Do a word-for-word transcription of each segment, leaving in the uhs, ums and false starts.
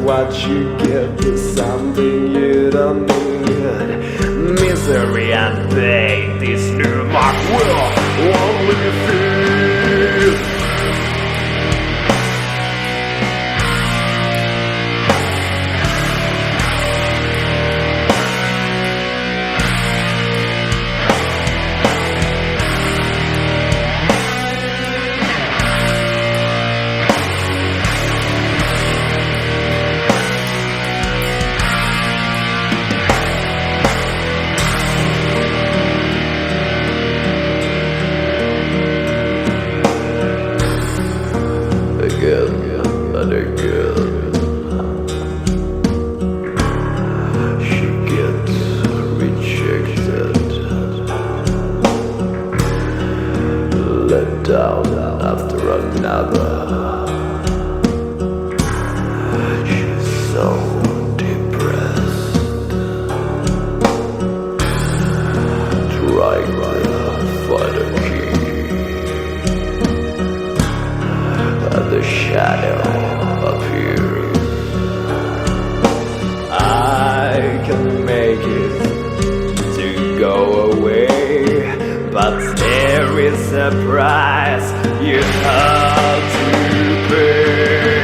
what you get is something you don't need. Misery and pain, this new mark will only feel. Again and again, she gets rejected, let down after another. She's so depressed, trying to find a key, and the shadow appears. I can make it to go away, but there is a price you have to pay.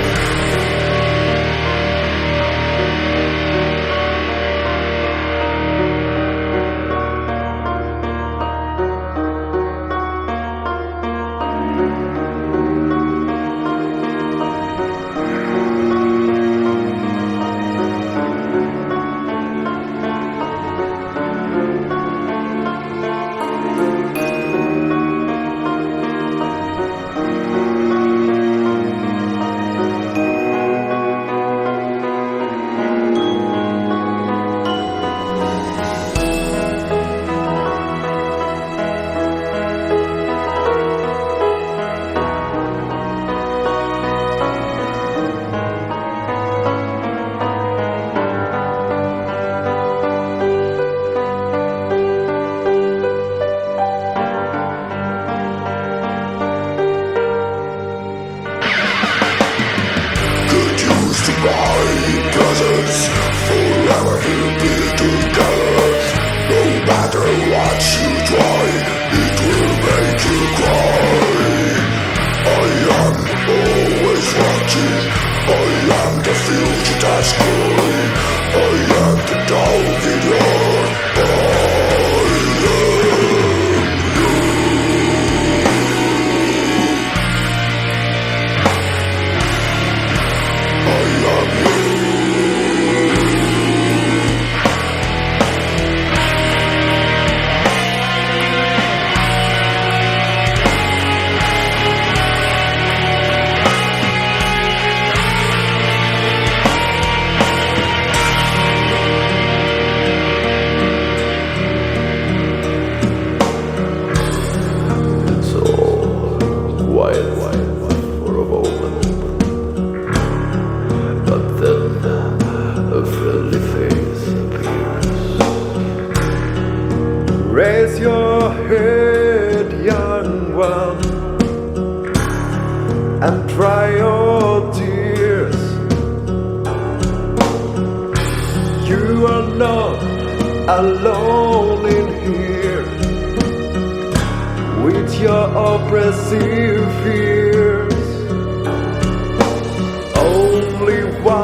Presence forever to be together. No matter what you try, it will make you cry. I am always watching. I am the future that's going. I am the dog in your heart. Raise your head, young one, and dry your tears. You are not alone in here with your oppressive fears. Only one